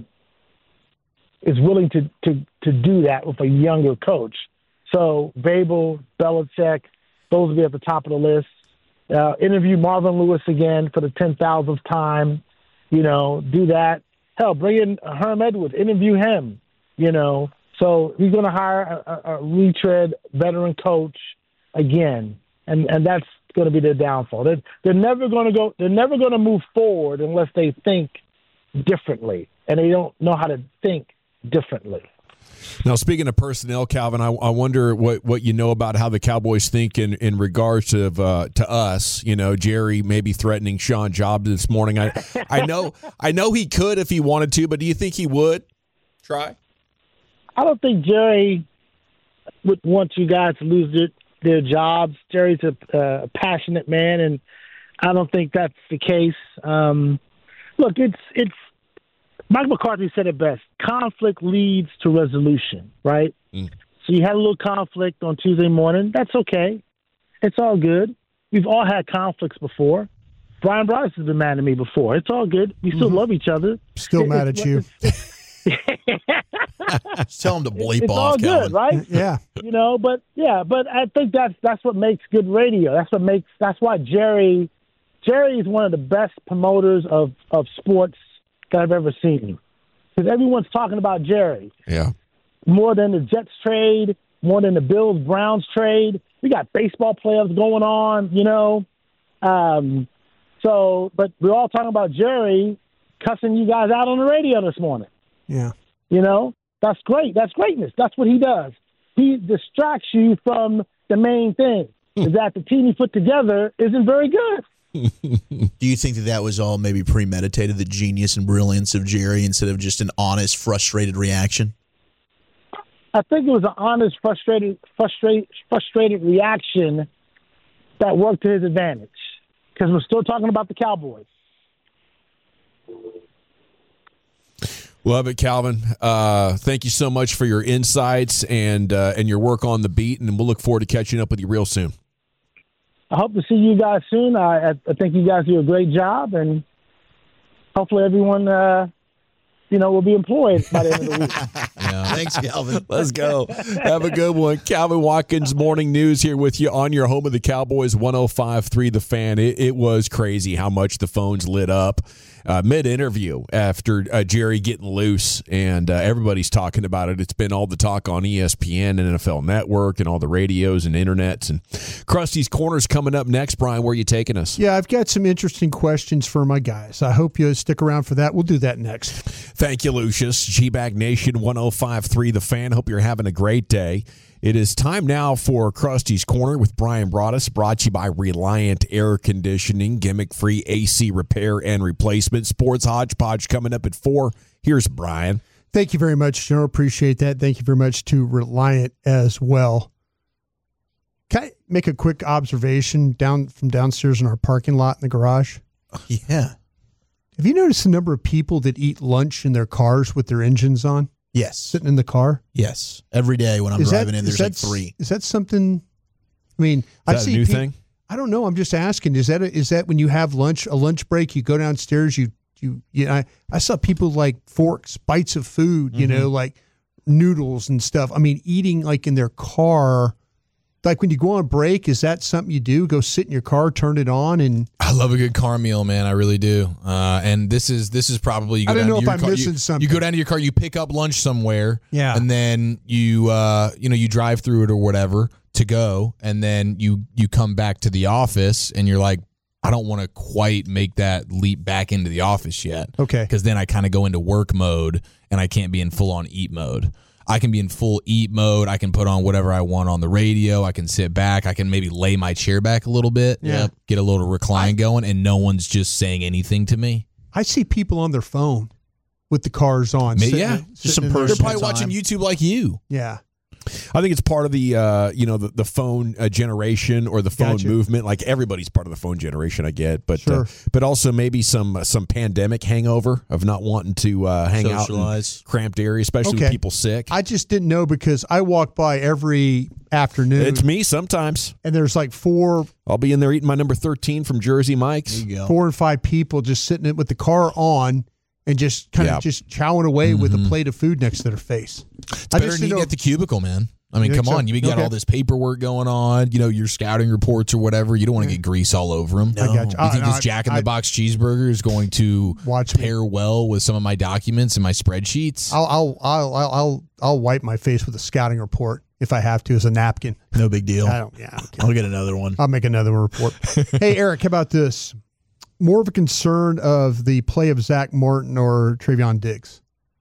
is willing to, to, to do that with a younger coach. So Vrabel, Belichick, those will be at the top of the list. Uh, interview Marvin Lewis again for the ten thousandth time. You know, do that. Hell, bring in Herm Edwards, interview him. You know, So he's going to hire a, a, a retread veteran coach again, and, and that's going to be their downfall. They're, they're never going to go. They're never going to move forward unless they think differently, and they don't know how to think differently. Now, speaking of personnel, Calvin, I, I wonder what, what you know about how the Cowboys think in, in regards to uh, to us. You know, Jerry maybe threatening Sean Jobs this morning. I I know I know he could if he wanted to, but do you think he would try? I don't think Jerry would want you guys to lose their, their jobs. Jerry's a uh, passionate man, and I don't think that's the case. Um, look, it's it's. Mike McCarthy said it best. Conflict leads to resolution, right? Mm. So you had a little conflict on Tuesday morning. That's okay. It's all good. We've all had conflicts before. Brian Broaddus has been mad at me before. It's all good. We still mm-hmm. love each other. Still it, mad at you. Tell him to bleep it's off, all Calvin. good, right? Yeah. You know, but yeah, but I think that's that's what makes good radio. That's what makes that's why Jerry Jerry is one of the best promoters of, of sports that I've ever seen. Because everyone's talking about Jerry. Yeah. More than the Jets trade, more than the Bills-Browns trade. We got baseball playoffs going on, you know. Um, so, but we're all talking about Jerry cussing you guys out on the radio this morning. Yeah. You know, that's great. That's greatness. That's what he does. He distracts you from the main thing, is that the team he put together isn't very good. Do you think that that was all maybe premeditated, the genius and brilliance of Jerry, instead of just an honest, frustrated reaction? I think it was an honest, frustrated, frustrated, frustrated reaction that worked to his advantage. Because we're still talking about the Cowboys. Love it, Calvin. Uh, thank you so much for your insights and uh, and your work on the beat, and we'll look forward to catching up with you real soon. I hope to see you guys soon. I, I think you guys do a great job, and hopefully everyone, uh, you know, will be employed by the end of the week. Yeah. Thanks, Calvin. Let's go. Have a good one. Calvin Watkins, Morning News here with you on your home of the Cowboys, one oh five point three The Fan. It, it was crazy how much the phones lit up uh, mid-interview after uh, Jerry getting loose, and uh, everybody's talking about it. It's been all the talk on E S P N and N F L Network and all the radios and internets. And Krusty's Corner's coming up next. Brian, where are you taking us? Yeah, I've got some interesting questions for my guys. I hope you stick around for that. We'll do that next. Thank you, Lucius. G-Bag Nation, one oh five point three The Fan. Hope you're having a great day. It is time now for Krusty's Corner with Brian Broaddus, brought to you by Reliant Air Conditioning, gimmick-free A C repair and replacement. Sports Hodgepodge coming up at four. Here's Brian. Thank you very much, General. Appreciate that. Thank you very much to Reliant as well. Can I make a quick observation down from downstairs in our parking lot in the garage? Yeah. Have you noticed the number of people that eat lunch in their cars with their engines on? Yes. Sitting in the car? Yes. Every day when I'm is driving that, in, there's that, like three. Is that something? I mean, is I that see a new people, thing? I don't know. I'm just asking. Is that a, is that when you have lunch, a lunch break, you go downstairs, you you you I, I saw people like forks, bites of food, you mm-hmm. know, like noodles and stuff. I mean, eating like in their car. Like when you go on break, is that something you do? Go sit in your car, turn it on, and I love a good car meal, man. I really do. Uh, and this is this is probably you go I don't down know to if your I'm car, missing you, something. You go down to your car, you pick up lunch somewhere, yeah, and then you uh, you know you drive through it or whatever to go, and then you you come back to the office, and you're like, I don't want to quite make that leap back into the office yet, okay, because then I kind of go into work mode, and I can't be in full on eat mode. I can be in full eat mode. I can put on whatever I want on the radio. I can sit back. I can maybe lay my chair back a little bit. Yeah. Yep, get a little recline I, going, and no one's just saying anything to me. I see people on their phone with the cars on. Maybe, sitting, yeah. sitting Just some They're probably time. watching YouTube like you. Yeah. I think it's part of the uh, you know the, the phone uh, generation or the phone Gotcha. movement. Like everybody's part of the phone generation, I get, but Sure. uh, but also maybe some uh, some pandemic hangover of not wanting to uh, hang Socialize. out in cramped areas, especially Okay. with people sick. I just didn't know because I walk by every afternoon. It's me sometimes, and there's like four, I'll be in there eating my number thirteen from Jersey Mike's. There you go. four and five people just sitting in with the car on and just kind Yeah. of just chowing away with Mm-hmm. a plate of food next to their face. It's I better just than didn't eating know at the cubicle, man. I mean, You think come so? on. You got Okay. all this paperwork going on, you know, your scouting reports or whatever. You don't want to get grease all over them. I got you. You I- think I- this Jack in the Box cheeseburger is going to Watch me. pair well with some of my documents and my spreadsheets? I'll, I'll I'll I'll I'll I'll wipe my face with a scouting report if I have to as a napkin. No big deal. I don't. Yeah, I don't care. I'll get another one. I'll make another report. Hey, Eric, how about this? More of a concern of the play of Zach Martin or Trayvon Diggs?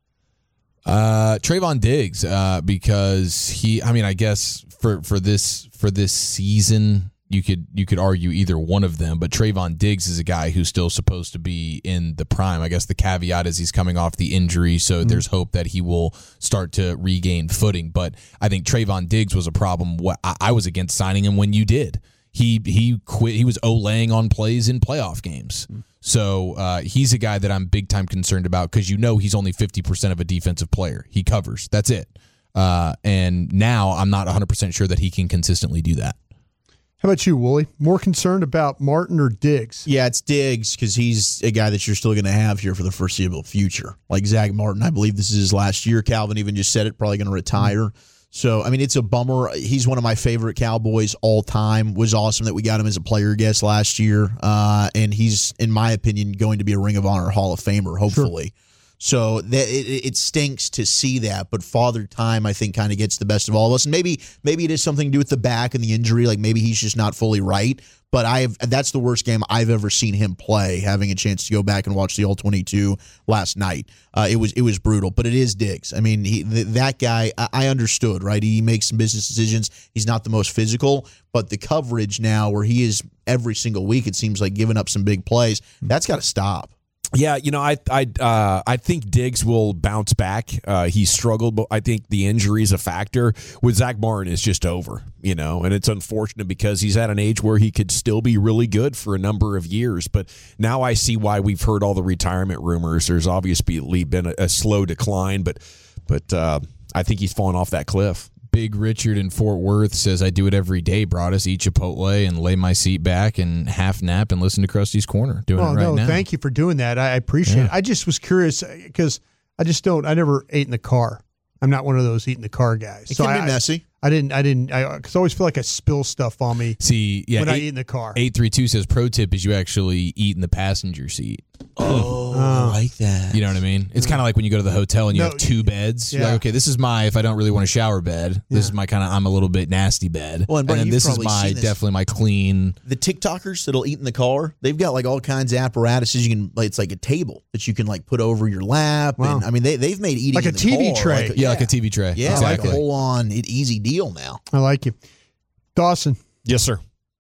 Uh, Trayvon Diggs, uh, because he, I mean, I guess for, for this for this season, you could you could argue either one of them, but Trayvon Diggs is a guy who's still supposed to be in the prime. I guess the caveat is he's coming off the injury, so mm-hmm. there's hope that he will start to regain footing. But I think Trayvon Diggs was a problem. What I, I was against signing him when you did. He he quit. He was olaying on plays in playoff games. Mm-hmm. So uh, he's a guy that I'm big time concerned about because you know he's only fifty percent of a defensive player. He covers. That's it. Uh, and now I'm not one hundred percent sure that he can consistently do that. How about you, Wooly? More concerned about Martin or Diggs? Yeah, it's Diggs because he's a guy that you're still going to have here for the foreseeable future. Like Zach Martin, I believe this is his last year. Calvin even just said it, probably going to retire. Mm-hmm. So, I mean, it's a bummer. He's one of my favorite Cowboys all time. It was awesome that we got him as a player guest last year. Uh, and he's, in my opinion, going to be a Ring of Honor Hall of Famer, hopefully. Sure. So that it, it stinks to see that, but Father Time, I think, kind of gets the best of all of us. And maybe maybe it is something to do with the back and the injury. Like maybe he's just not fully right. But I have that's the worst game I've ever seen him play. Having a chance to go back and watch the all twenty-two last night, uh, it was it was brutal. But it is Diggs. I mean, he, th- that guy. I, I understood, right? He makes some business decisions. He's not the most physical, but the coverage now, where he is every single week, it seems like giving up some big plays. That's got to stop. Yeah, you know, I I uh, I think Diggs will bounce back. Uh, he struggled, but I think the injury is a factor. With Zach Martin, it's just over, you know, and it's unfortunate because he's at an age where he could still be really good for a number of years. But now I see why we've heard all the retirement rumors. There's obviously been a, a slow decline, but but uh, I think he's fallen off that cliff. Big Richard in Fort Worth says, I do it every day, Broadus. Eat Chipotle and lay my seat back and half nap and listen to Krusty's Corner. Doing oh, it right no, now. Thank you for doing that. I appreciate yeah. it. I just was curious because I just don't, I never ate in the car. I'm not one of those eat in the car guys. It so can I, be messy. I didn't, I didn't, I, cause I always feel like I spill stuff on me See, yeah, when eight, I eat in the car. eight three two says, pro tip is you actually eat in the passenger seat. Oh, I like that. You know what I mean? It's kind of like when you go to the hotel and you No, have two beds. You're yeah. like, okay, this is my, if I don't really want a shower bed, this Yeah. is my kind of, I'm a little bit nasty bed. Well, and and Brian, then you've this is probably my, seen this. definitely my clean. The TikTokers that'll eat in the car, they've got like all kinds of apparatuses. You can, like, it's like a table that you can like put over your lap. Wow. And I mean, they, they've made eating Like in a the T V car tray. Like Yeah, like a T V tray. Yeah, exactly. like a whole on easy deal now. I like you. Dawson, Yes, sir.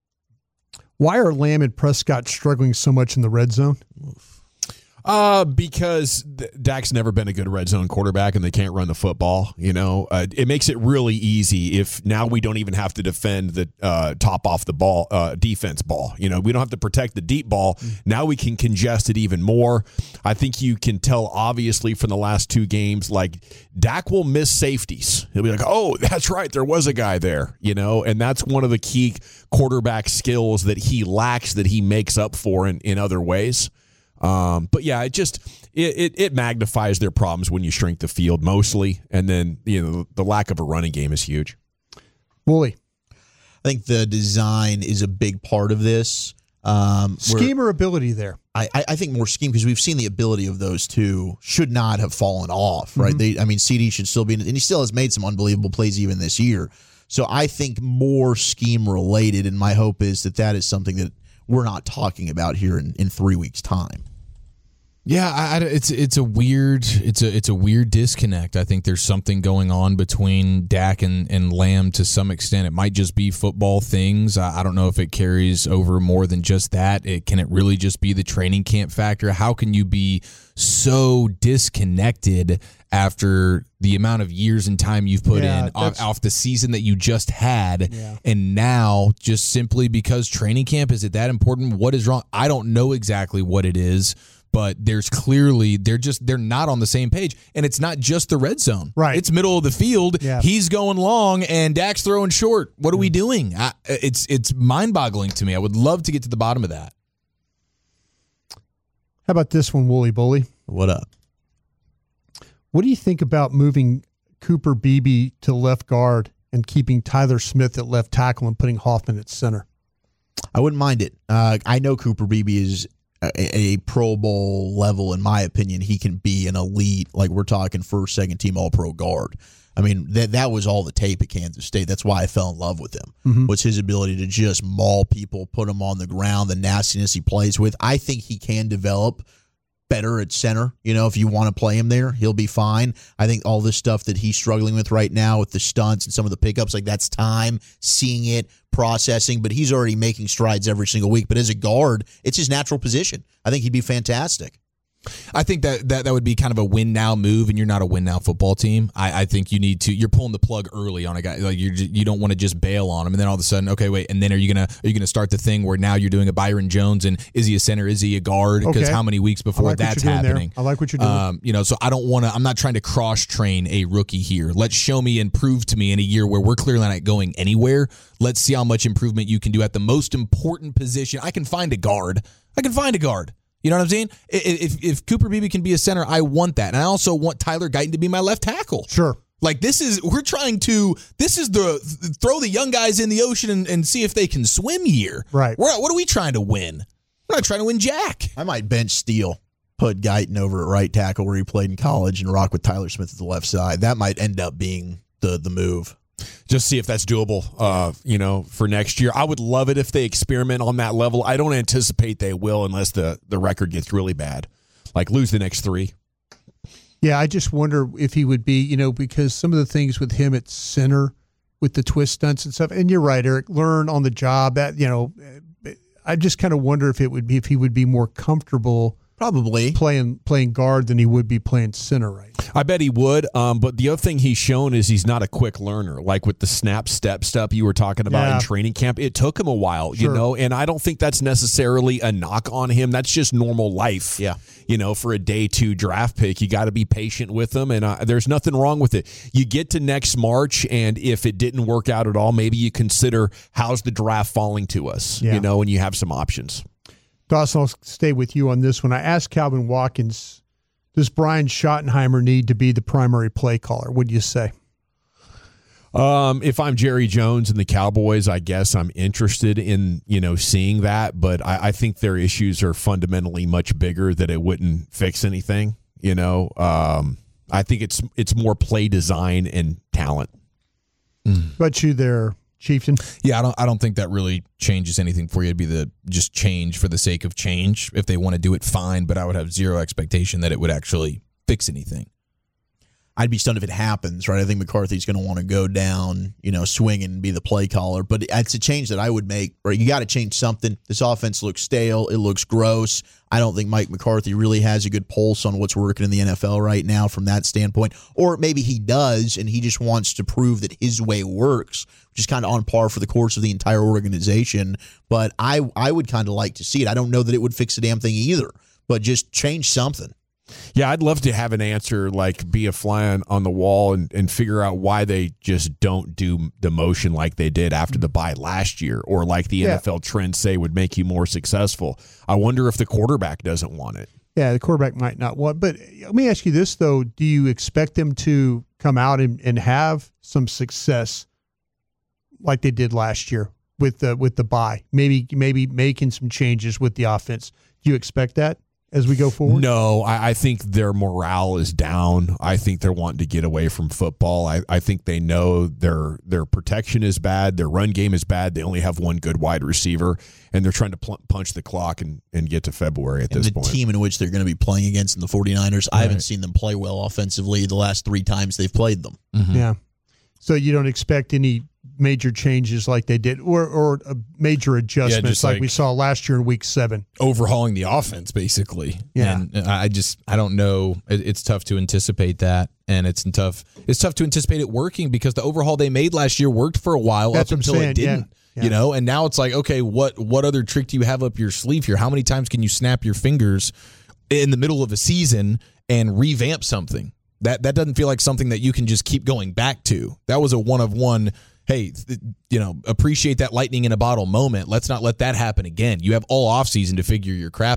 why are Lamb and Prescott struggling so much in the red zone? Uh, because D- Dak's never been a good red zone quarterback, and they can't run the football. You know, uh, it makes it really easy if now we don't even have to defend the uh, top off the ball uh, defense ball. You know, we don't have to protect the deep ball. Mm. Now we can congest it even more. I think you can tell obviously from the last two games, like Dak will miss safeties. He'll be like, "Oh, that's right, there was a guy there." You know, and that's one of the key quarterback skills that he lacks that he makes up for in, in other ways. Um, but yeah, it just it, it it magnifies their problems when you shrink the field mostly, and then you know the lack of a running game is huge. Wooly, I think the design is a big part of this. Um, scheme or ability there? I, I think more scheme because we've seen the ability of those two should not have fallen off, right? Mm-hmm. They, I mean, C D should still be, in, and he still has made some unbelievable plays even this year. So I think more scheme related, and my hope is that that is something that we're not talking about here in, in three weeks' time. Yeah, I, I, it's it's a weird it's a it's a weird disconnect. I think there's something going on between Dak and, and Lamb to some extent. It might just be football things. I, I don't know if it carries over more than just that. It can it really just be the training camp factor? How can you be so disconnected after the amount of years and time you've put Yeah, in off, off the season that you just had, Yeah. and now just simply because training camp, is it that important? What is wrong? I don't know exactly what it is. But there's clearly they're just they're not on the same page, and it's not just the red zone. Right, it's middle of the field. Yeah. He's going long, and Dak's throwing short. What are we doing? I, it's it's mind boggling to me. I would love to get to the bottom of that. How about this one, Wooly Bully? What up? What do you think about moving Cooper Beebe to left guard and keeping Tyler Smith at left tackle and putting Hoffman at center? I wouldn't mind it. Uh, I know Cooper Beebe is a, a Pro Bowl level, in my opinion. He can be an elite, like we're talking first, second team All-Pro guard. I mean, that that was all the tape at Kansas State. That's why I fell in love with him, Mhm. was his ability to just maul people, put them on the ground, the nastiness he plays with. I think he can develop better at center. You know, if you want to play him there, he'll be fine. I think all this stuff that he's struggling with right now with the stunts and some of the pickups, like that's time, seeing it, processing, but he's already making strides every single week. But as a guard, it's his natural position. I think he'd be fantastic. I think that, that that would be kind of a win now move, and you're not a win now football team. I, I think you need to. You're pulling the plug early on a guy. Like you you don't want to just bail on him, and then all of a sudden, okay, wait, and then are you gonna are you gonna start the thing where now you're doing a Byron Jones, and is he a center? Is he a guard? Because Okay. how many weeks before like what that's you're doing there. happening? I like what you're doing. Um, you know, so I don't want to. I'm not trying to cross train a rookie here. Let's show me and prove to me in a year where we're clearly not going anywhere. Let's see how much improvement you can do at the most important position. I can find a guard. I can find a guard. You know what I'm saying? I- If if Cooper Beebe can be a center, I want that. And I also want Tyler Guyton to be my left tackle. Sure. Like this is, we're trying to, this is the, throw the young guys in the ocean and, and see if they can swim year. Right. We're, what are we trying to win? We're not trying to win jack. I might bench Steele, put Guyton over at right tackle where he played in college, and rock with Tyler Smith at the left side. That might end up being the the move. Just see if that's doable, uh, you know, for next year. I would love it if they experiment on that level. I don't anticipate they will unless the, the record gets really bad. Like lose the next three. Yeah, I just wonder if he would be, you know, because some of the things with him at center with the twist stunts and stuff, and you're right, Eric, learn on the job. That, you know, I just kind of wonder if it would be, if he would be more comfortable probably playing playing guard than he would be playing center right now. I bet he would. Um, but the other thing he's shown is he's not a quick learner. Like with the snap step stuff you were talking about Yeah. in training camp, it took him a while, Sure. you know, and I don't think that's necessarily a knock on him. That's just normal life. Yeah. You know, for a day two draft pick, you got to be patient with them, and uh, there's nothing wrong with it. You get to next March, and if it didn't work out at all, maybe you consider how's the draft falling to us, Yeah. you know, and you have some options. Dawson, I'll stay with you on this one. I asked Calvin Watkins, does Brian Schottenheimer need to be the primary play caller? What do you say? Um, if I'm Jerry Jones and the Cowboys, I guess I'm interested in, you know, seeing that, but I, I think their issues are fundamentally much bigger that it wouldn't fix anything. You know, um, I think it's it's more play design and talent. But you there, Chieftain? Yeah, I don't. I don't think that really changes anything for you. It'd be the just change for the sake of change. If they want to do it, fine. But I would have zero expectation that it would actually fix anything. I'd be stunned if it happens, right? I think McCarthy's going to want to go down, you know, swing and be the play caller. But it's a change that I would make, right? You got to change something. This offense looks stale. It looks gross. I don't think Mike McCarthy really has a good pulse on what's working in the N F L right now from that standpoint. Or maybe he does, and he just wants to prove that his way works, which is kind of on par for the course of the entire organization. But I, I would kind of like to see it. I don't know that it would fix a damn thing either, but just change something. Yeah, I'd love to have an answer, like be a fly on, on the wall and, and figure out why they just don't do the motion like they did after the bye last year, or like the Yeah. N F L trends say would make you more successful. I wonder if the quarterback doesn't want it. Yeah, the quarterback might not want. But let me ask you this, though. Do you expect them to come out and, and have some success like they did last year with the with the bye? Maybe maybe making some changes with the offense. Do you expect that as we go forward? No, I, I think their morale is down. I think they're wanting to get away from football. I, I think they know their their protection is bad. Their run game is bad. They only have one good wide receiver, and they're trying to pl- punch the clock and, and get to February at And this the point. team in which they're going to be playing against in the 49ers, I haven't Right. seen them play well offensively the last three times they've played them. Yeah. So you don't expect any major changes like they did, or or a major adjustments just like, like- we saw last year in Week Seven. Overhauling the offense, basically. Yeah. And I just, I don't know. It, it's tough to anticipate that, and it's tough. It's tough to anticipate it working because the overhaul they made last year worked for a while That's up what I'm until saying, it didn't. yeah, yeah. You know, and now it's like, okay, what what other trick do you have up your sleeve here? How many times can you snap your fingers in the middle of a season and revamp something? That that doesn't feel like something that you can just keep going back to. That was a one of one. Hey, th- you know, appreciate that lightning in a bottle moment. Let's not let that happen again. You have all offseason to figure your crap out.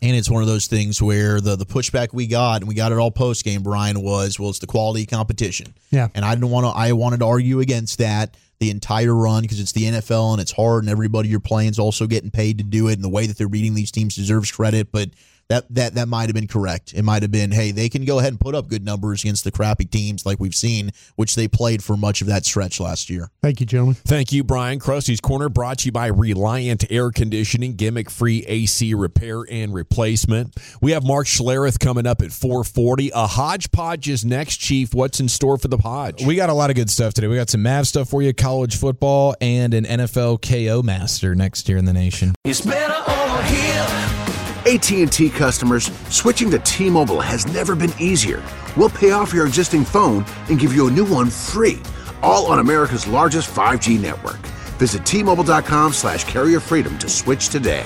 And it's one of those things where the, the pushback we got, and we got it all post game, Brian, was, well, it's the quality competition. Yeah. And I didn't want to, I wanted to argue against that the entire run because it's the N F L and it's hard and everybody you're playing is also getting paid to do it. And the way that they're beating these teams deserves credit. But that that that might have been correct. It might have been, hey, they can go ahead and put up good numbers against the crappy teams like we've seen, which they played for much of that stretch last year. Thank you, gentlemen. Thank you, Brian. Krusty's Corner brought to you by Reliant Air Conditioning, gimmick-free A C repair and replacement. We have Mark Schlereth coming up at four forty. A Hodgepodge is next, Chief. What's in store for the Podge? We got a lot of good stuff today. We got some Mav stuff for you, college football, and an N F L K O master next year in the nation. It's better over here. A T and T customers, switching to T-Mobile has never been easier. We'll pay off your existing phone and give you a new one free, all on America's largest five G network. Visit T-Mobile.com slash carrier freedom to switch today.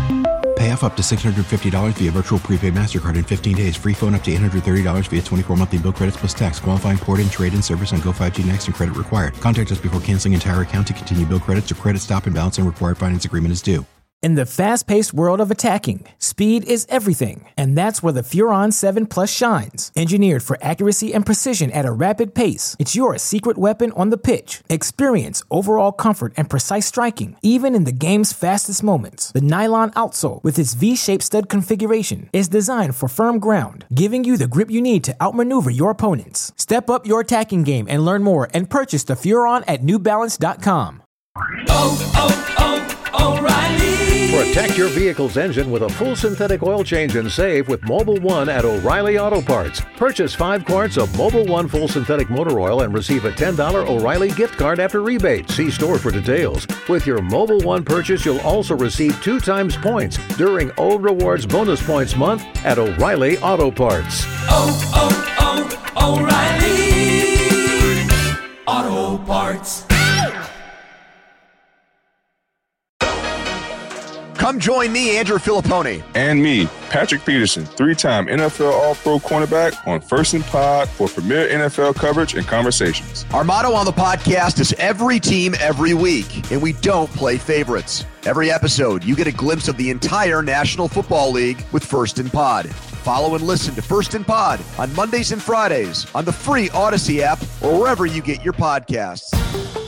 Pay off up to six hundred fifty dollars via virtual prepaid MasterCard in fifteen days. Free phone up to eight hundred thirty dollars via twenty-four monthly bill credits plus tax. Qualifying port and trade-in service on Go five G Next and credit required. Contact us before canceling entire account to continue bill credits or credit stop and balance and required finance agreement is due. In the fast-paced world of attacking, speed is everything, and that's where the Furon seven Plus shines. Engineered for accuracy and precision at a rapid pace, it's your secret weapon on the pitch. Experience overall comfort and precise striking, even in the game's fastest moments. The nylon outsole, with its V-shaped stud configuration, is designed for firm ground, giving you the grip you need to outmaneuver your opponents. Step up your attacking game and learn more and purchase the Furon at New Balance dot com. Oh, oh, oh, O'Reilly! Protect your vehicle's engine with a full synthetic oil change and save with Mobil one at O'Reilly Auto Parts. Purchase five quarts of Mobil one full synthetic motor oil and receive a ten dollars O'Reilly gift card after rebate. See store for details. With your Mobil one purchase, you'll also receive two times points during O Rewards Bonus Points Month at O'Reilly Auto Parts. Oh, oh, oh, O'Reilly Auto Parts. Come join me, Andrew Filipponi. And me, Patrick Peterson, three-time N F L All-Pro cornerback on First and Pod for premier N F L coverage and conversations. Our motto on the podcast is every team, every week, and we don't play favorites. Every episode, you get a glimpse of the entire National Football League with First and Pod. Follow and listen to First and Pod on Mondays and Fridays on the free Odyssey app or wherever you get your podcasts.